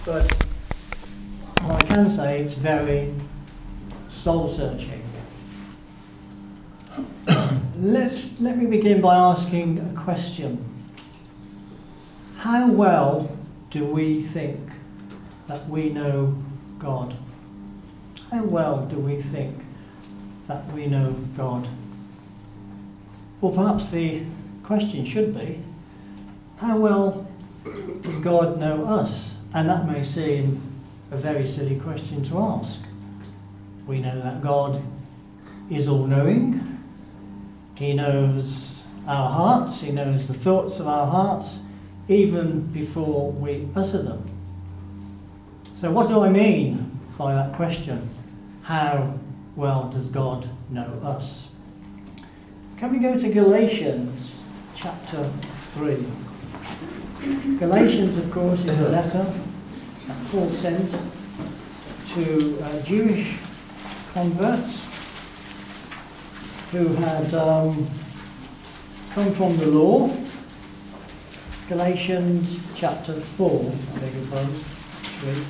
but I can say it's very soul-searching. Let me begin by asking a question. How well do we think that we know God? How well do we think that we know God? Well, perhaps the question should be, how well does God know us? And that may seem a very silly question to ask. We know that God is all-knowing. He knows our hearts. He knows the thoughts of our hearts even before we utter them. So what do I mean by that question? How well does God know us? Can we go to Galatians chapter 3? Galatians, of course, is a letter that Paul sent to Jewish converts who had come from the law. Galatians chapter 4, I beg your pardon, 3.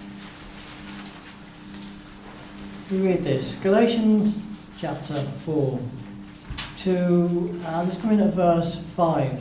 We read this, Galatians chapter 4, let's come in at verse 5.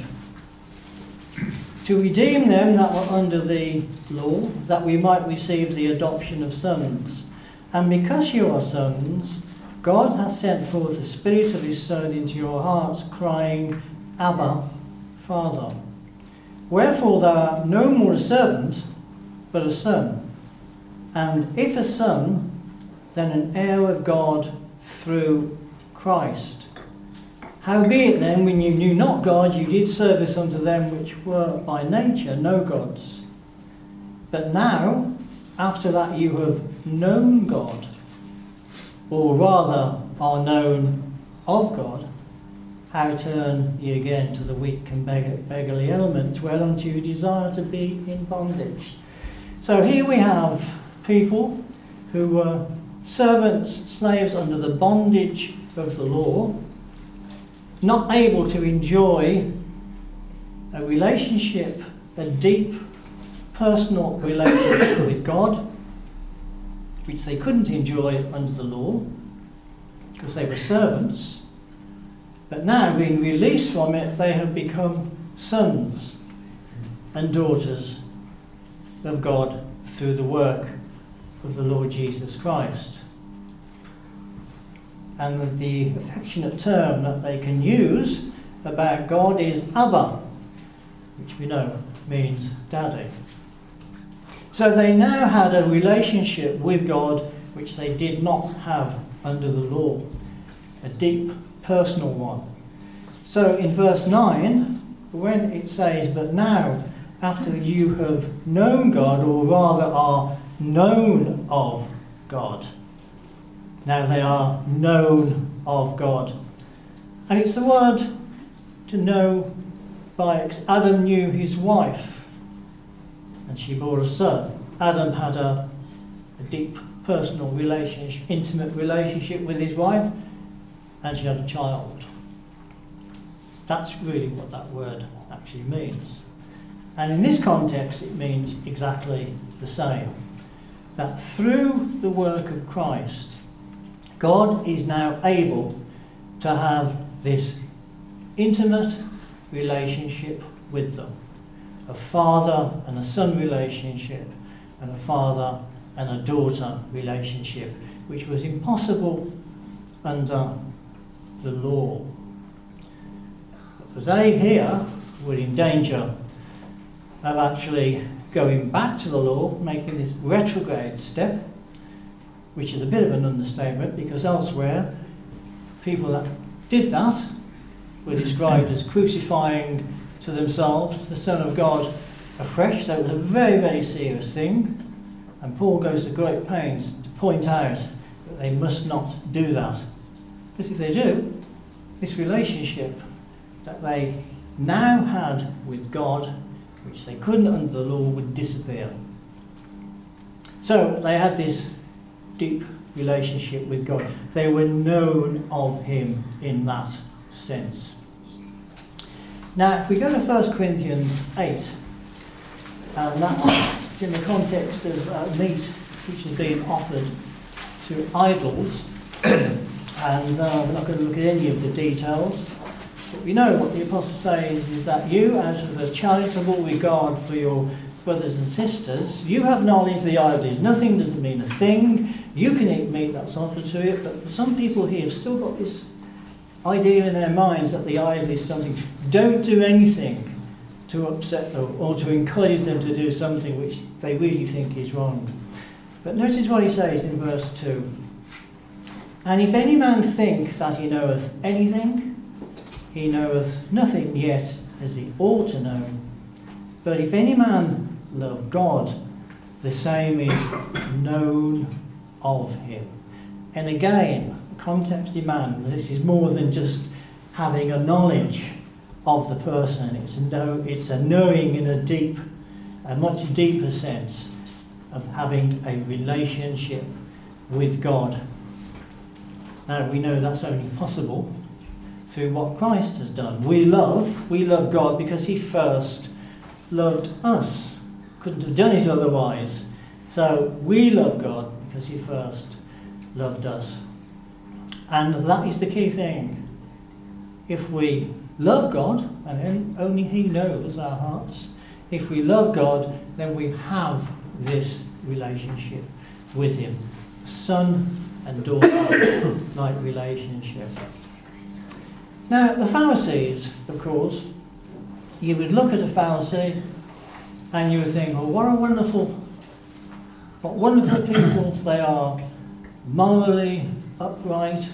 To redeem them that were under the law, that we might receive the adoption of sons. And because you are sons, God hath sent forth the Spirit of his Son into your hearts, crying, Abba, Father. Wherefore thou art no more a servant, but a son. And if a son, then an heir of God through Christ. Howbeit then, when you knew not God, you did service unto them which were by nature no gods. But now, after that you have known God, or rather are known of God, how turn ye again to the weak and beggarly elements, whereunto you desire to be in bondage? So here we have people who were servants, slaves under the bondage of the law, not able to enjoy a relationship, a deep personal relationship with God, which they couldn't enjoy under the law because they were servants. But now, being released from it, they have become sons and daughters of God through the work of the Lord Jesus Christ. And the affectionate term that they can use about God is Abba, which we know means daddy. So they now had a relationship with God which they did not have under the law, a deep personal one. So in verse 9, when it says, but now after you have known God, or rather are known of God, now they are known of God. And it's the word to know by Adam knew his wife, and she bore a son. Adam had a deep personal relationship, intimate relationship with his wife, and she had a child. That's really what that word actually means. And in this context, it means exactly the same. That through the work of Christ, God is now able to have this intimate relationship with them. A father and a son relationship, and a father and a daughter relationship, which was impossible under the law. But they here were in danger of actually going back to the law, making this retrograde step, which is a bit of an understatement, because elsewhere people that did that were described as crucifying to themselves the Son of God afresh. So it was a very, very serious thing, and Paul goes to great pains to point out that they must not do that. Because if they do, this relationship that they now had with God, which they couldn't under the law, would disappear. So they had this deep relationship with God. They were known of him in that sense. Now, if we go to 1 Corinthians 8, and that's It's in the context of meat which is being offered to idols. And we're not going to look at any of the details. But we know what the apostle says is that you, out of a charitable regard for your brothers and sisters, you have knowledge the idol is nothing, doesn't mean a thing. You can eat meat that's offered to it, but for some people here have still got this idea in their minds that the idol is something. Don't do anything to upset them or to encourage them to do something which they really think is wrong. But notice what he says in verse 2. And if any man think that he knoweth anything, he knoweth nothing yet as he ought to know. But if any man love God, the same is known of him. And again, the context demands this is more than just having a knowledge of the person. It's a knowing in a much deeper sense of having a relationship with God. Now we know that's only possible through what Christ has done. We love God because he first loved us. Couldn't have done it otherwise. So we love God because he first loved us. And that is the key thing. If we love God, and only he knows our hearts, if we love God, then we have this relationship with him. Son and daughter-like relationship. Now, the Pharisees, of course, you would look at a Pharisee and you would think, oh, what wonderful people they are, morally upright,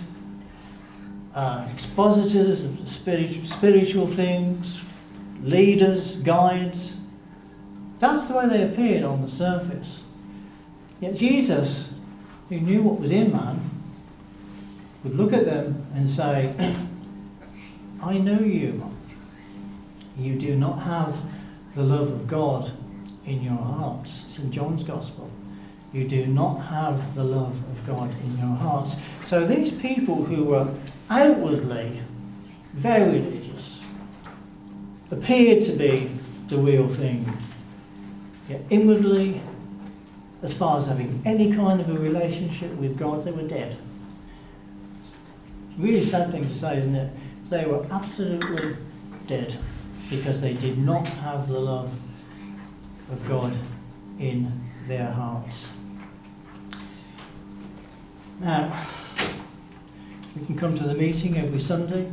expositors of spiritual things, leaders, guides. That's the way they appeared on the surface. Yet Jesus, who knew what was in man, would look at them and say, I know you. You do not have the love of God in your hearts. It's in John's Gospel. You do not have the love of God in your hearts. So these people who were outwardly very religious appeared to be the real thing. Yet inwardly, as far as having any kind of a relationship with God, they were dead. It's a really sad thing to say, isn't it? They were absolutely dead because they did not have the love of God in their hearts. Now, we can come to the meeting every Sunday,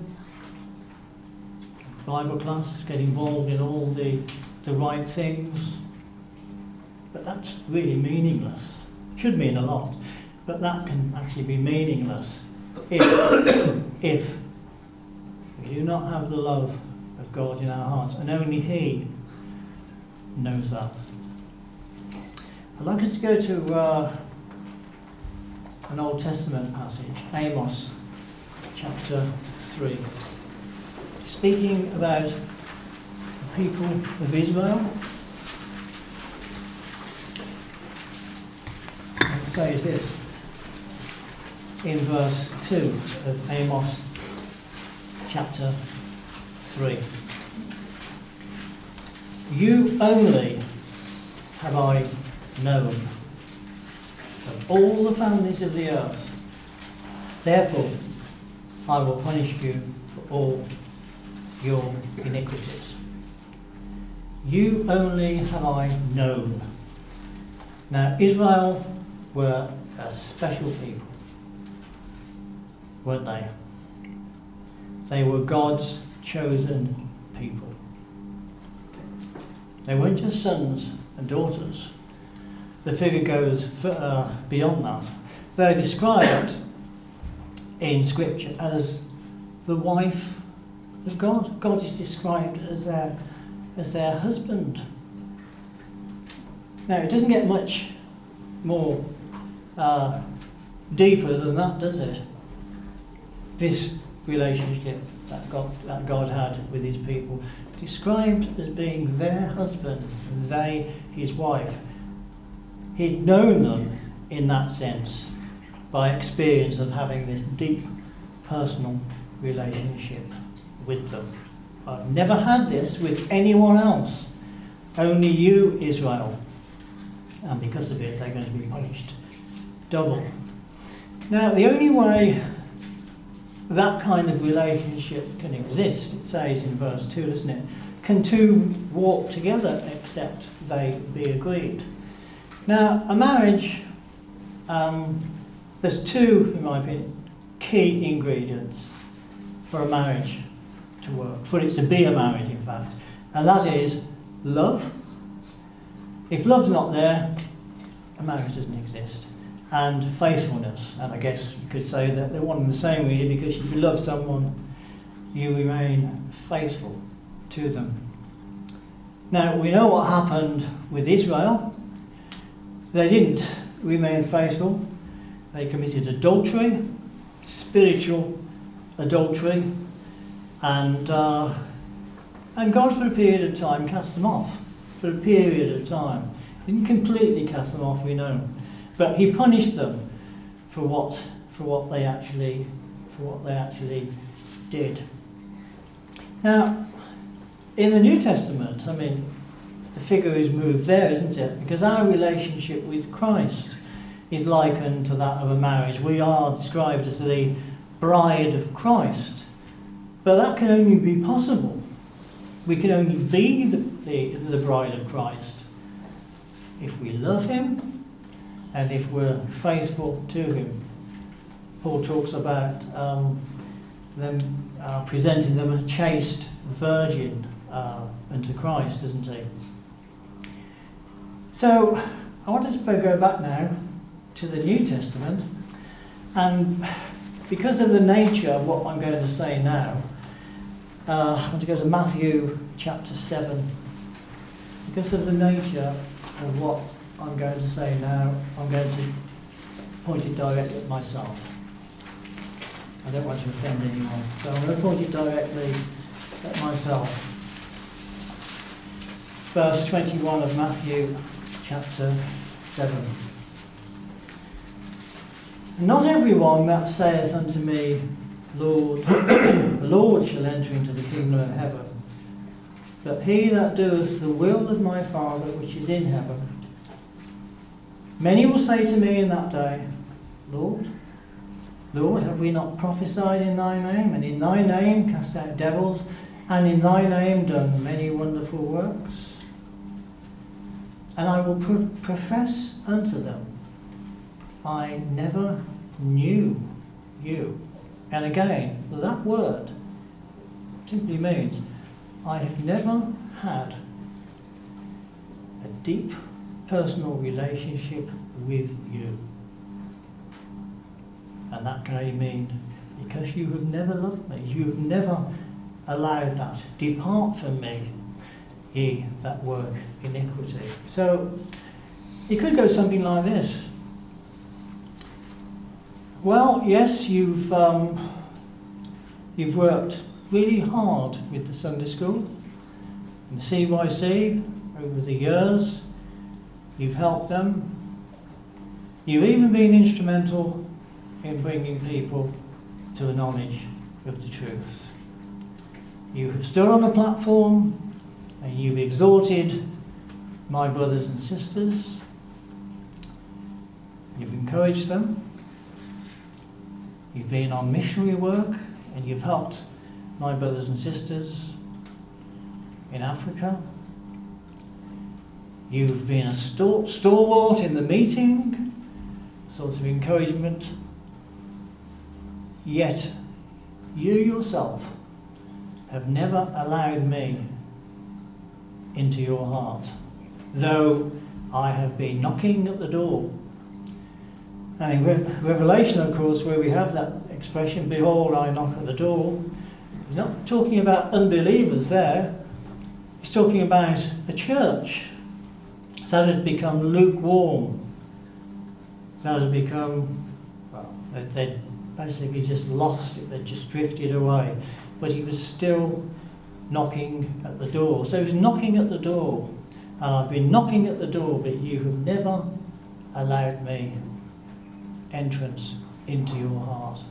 Bible class, get involved in all the right things, but that's really meaningless. Should mean a lot, but that can actually be meaningless if we do not have the love of God in our hearts, and only he knows that. I'd like us to go to an Old Testament passage, Amos chapter 3, speaking about the people of Israel. It says this in verse 2 of Amos chapter 3. You only have I known of all the families of the earth. Therefore, I will punish you for all your iniquities. You only have I known. Now, Israel were a special people, weren't they? They were God's chosen people. They weren't just sons and daughters. The figure goes beyond that. They're described in Scripture as the wife of God. God is described as their husband. Now, it doesn't get much more deeper than that, does it? This relationship that God had with his people, described as being their husband and they his wife. He'd known them in that sense by experience of having this deep personal relationship with them. I've never had this with anyone else. Only you, Israel, and because of it they're going to be punished double. Now, the only way that kind of relationship can exist, it says in verse 2, doesn't it? Can two walk together except they be agreed? Now, a marriage, there's two, in my opinion, key ingredients for a marriage to work, for it to be a marriage, in fact, and that is love. If love's not there, a marriage doesn't exist. And faithfulness, and I guess you could say that they're one and the same really, because if you love someone, you remain faithful to them. Now, we know what happened with Israel. They didn't remain faithful. They committed adultery, spiritual adultery, and God for a period of time cast them off. For a period of time. He didn't completely cast them off, we know. But he punished them for what they actually did. Now, in the New Testament, I mean, the figure is moved there, isn't it? Because our relationship with Christ is likened to that of a marriage. We are described as the bride of Christ. But that can only be possible. We can only be the bride of Christ if we love him and if we're faithful to him. Paul talks about them presenting them a chaste virgin unto Christ, doesn't he? So I want to go back now to the New Testament, and because of the nature of what I'm going to say now, I want to go to Matthew chapter 7. Because of the nature of what I'm going to say now, I'm going to point it directly at myself. I don't want to offend anyone, so I'm going to point it directly at myself. Verse 21 of Matthew chapter 7. Not everyone that saith unto me, Lord, Lord, shall enter into the kingdom of heaven, but he that doeth the will of my Father which is in heaven. Many will say to me in that day, Lord, Lord, have we not prophesied in thy name, and in thy name cast out devils, and in thy name done many wonderful works? And I will profess unto them, I never knew you. And again, that word simply means I have never had a deep personal relationship with you. And that can only mean because you have never loved me. You have never allowed that. Depart from me, ye that work iniquity. So it could go something like this. Well, yes, you've worked really hard with the Sunday school and the CYC over the years. You've helped them. You've even been instrumental in bringing people to a knowledge of the truth. You have stood on a platform and you've exhorted my brothers and sisters. You've encouraged them. You've been on missionary work and you've helped my brothers and sisters in Africa. You've been a stalwart in the meeting, sort of encouragement. Yet you yourself have never allowed me into your heart, though I have been knocking at the door. And in Revelation, of course, where we have that expression, behold, I knock at the door, he's not talking about unbelievers there. He's talking about a church that has become lukewarm, that has become, well, they'd basically just lost it, they'd just drifted away. But he was still knocking at the door. So he's knocking at the door. And I've been knocking at the door, but you have never allowed me entrance into your heart.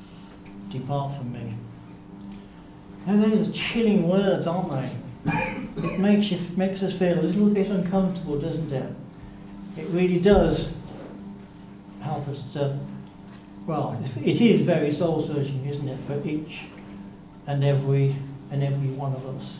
Depart from me. And those are chilling words, aren't they? it makes us feel a little bit uncomfortable, doesn't it? It really does help us to, well, it is very soul-searching, isn't it, for each and every one of us.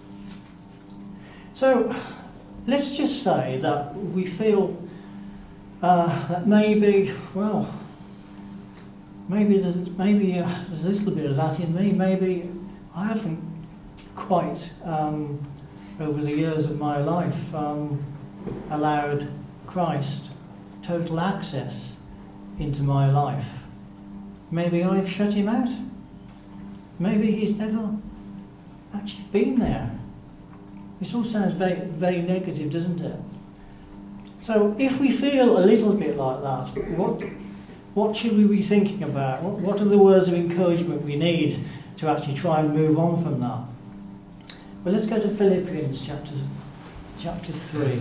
So let's just say that we feel that maybe, well, maybe there's a little bit of that in me. Maybe I haven't quite, over the years of my life, allowed Christ total access into my life. Maybe I've shut him out. Maybe he's never actually been there. This all sounds very, very negative, doesn't it? So if we feel a little bit like that, what should we be thinking about? What are the words of encouragement we need to actually try and move on from that? Well, let's go to Philippians chapter 3.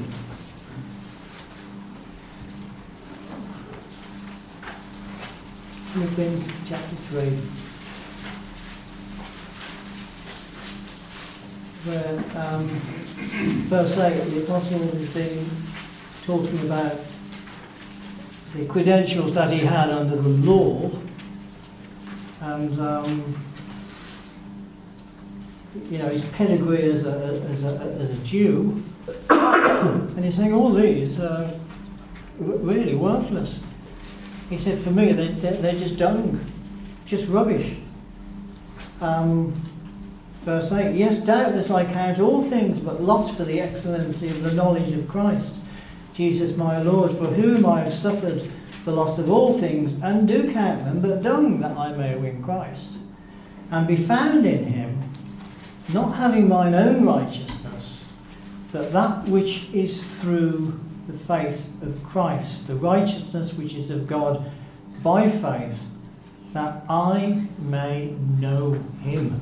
Philippians chapter 3, where verse 8, the apostle has been talking about the credentials that he had under the law, and his pedigree as a Jew, and he's saying all these are really worthless. He said, for me, they're just dung, just rubbish. Verse 8, yes, doubtless I count all things but loss for the excellency of the knowledge of Christ, Jesus my Lord, for whom I have suffered the loss of all things, and do count them but dung, that I may win Christ, and be found in him, not having mine own righteousness, but that which is through the faith of Christ, the righteousness which is of God by faith, that I may know him.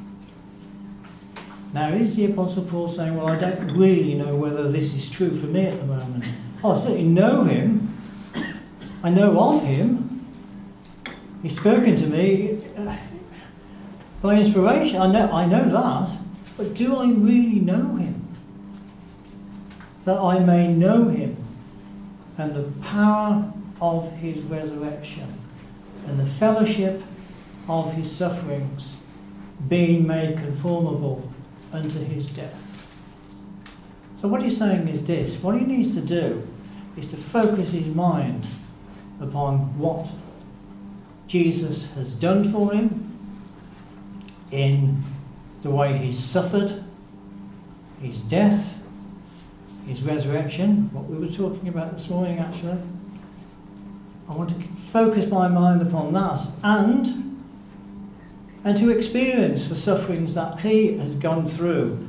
Now, is the Apostle Paul saying, well, I don't really know whether this is true for me at the moment? I certainly know him. I know of him. He's spoken to me by inspiration. I know that. But do I really know him? That I may know him and the power of his resurrection and the fellowship of his sufferings, being made conformable unto his death. So what he's saying is this: what he needs to do is to focus his mind upon what Jesus has done for him in the way he's suffered, his death, his resurrection, what we were talking about this morning actually. I want to focus my mind upon that and to experience the sufferings that he has gone through,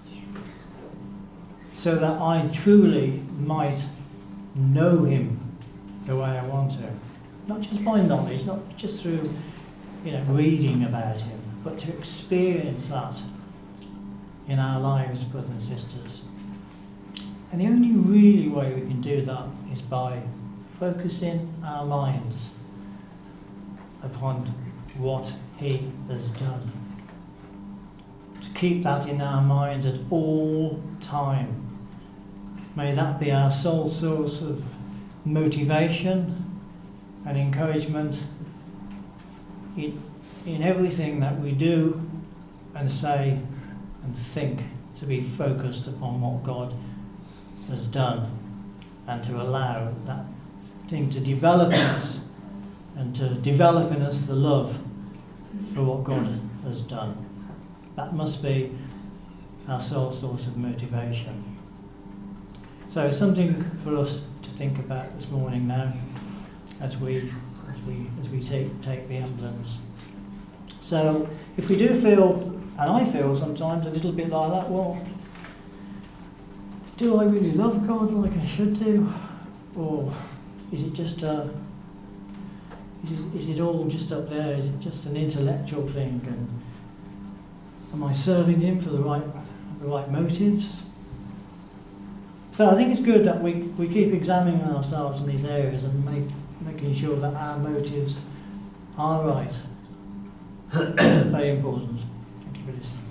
so that I truly might know him the way I want to. Not just by knowledge, not just through reading about him, but to experience that in our lives, brothers and sisters. And the only really way we can do that is by focusing our minds upon what he has done. To keep that in our minds at all time. May that be our sole source of motivation and encouragement in everything that we do and say and think, to be focused upon what God has done, and to allow that thing to develop in us, and to develop in us the love for what God has done. That must be our sole source of motivation. So something for us to think about this morning now, as we take the emblems. So if we do feel, and I feel sometimes a little bit like that, well, do I really love God like I should do? Or is it just is it all just up there? Is it just an intellectual thing? And am I serving him for the right motives? So I think it's good that we keep examining ourselves in these areas and making sure that our motives are right. Very important. Thank you for listening.